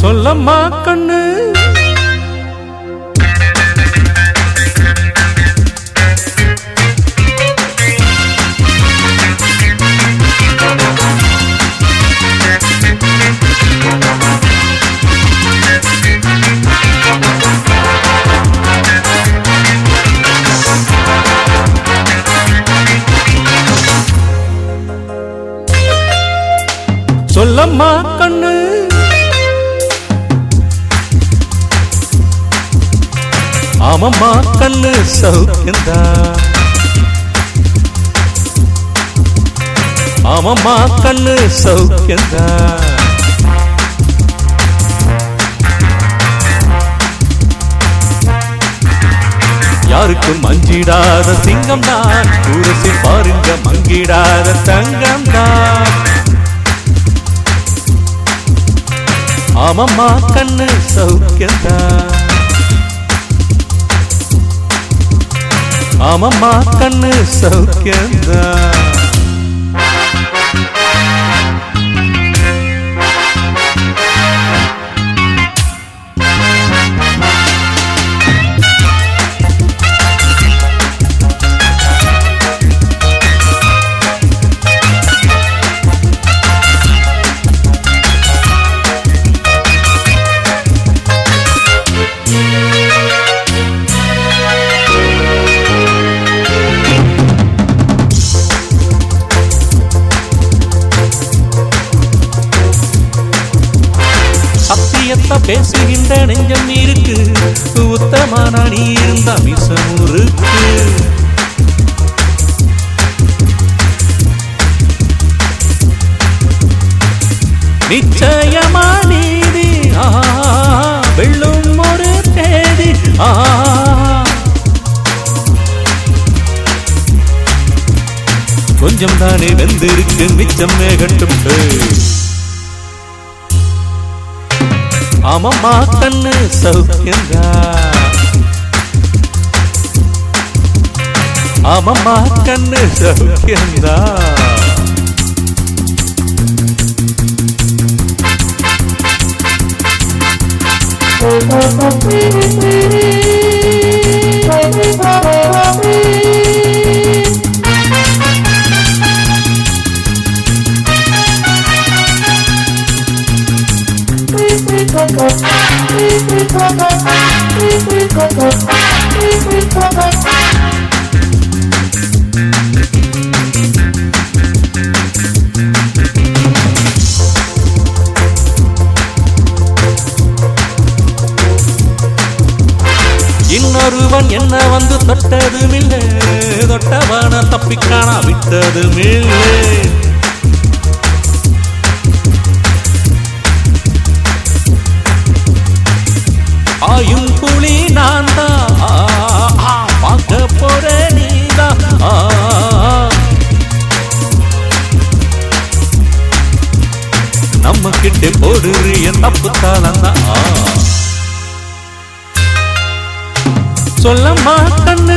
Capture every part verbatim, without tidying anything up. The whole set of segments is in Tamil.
சொல்லம்மா கண்ணு சொல்லம்மா கண்ணு ஆமம்மா கண்ணு சௌக்கியந்தா ஆமம்மா கண்ணு சௌக்கியந்தா யாருக்கும் அஞ்சிடாத சிங்கம் தான் ஊரசி பாருங்க மங்கிடாத தங்கம் தான் ஆமம்மா கண்ணு சௌக்கியந்தா ஆமம்மா கண்ணு சௌக்கியந்தா பேசுகின்ற நெஞ்சம் இருக்கு உத்தமான நீ இருந்த மிசமுருக்கு நிச்சயமா நீதி வெள்ளும் ஒரு தேதி கொஞ்சம் தானே வெந்திருக்கு மிச்சம் மேகட்டும் ஆமம்மா கண்ணு சௌக்கியந்தா ஆமம்மா கண்ணு சௌக்கியந்தா இன்னொருவன் என்ன வந்து தொட்டதும் இல்லை தொட்டவன தப்பிக்கான விட்டதும் இல்லை ஆயும் புலி நான் தான் பார்க்க போற நீதான் நம்ம கிட்ட போடுறு என் தப்பு தாளந்தான் சொல்லம்மா கண்ணு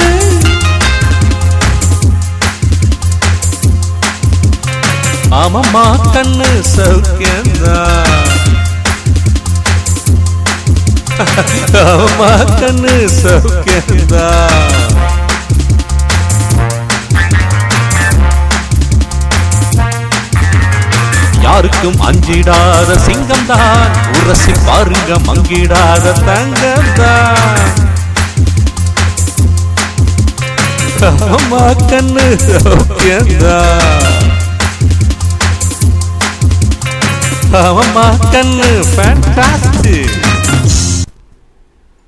ஆமம்மா கண்ணு சௌக்கியந்தா ஆமம்மா கண்ணு சௌக்கியந்தா யாருக்கும் அஞ்சிடாத சிங்கம் தான் உரசி பாருங்க மங்கிடாத தங்கம் தான் ஆமம்மா கண்ணு சௌக்கியந்தா ஆமம்மா கண்ணு ஃபேண்டாஸ்டிக்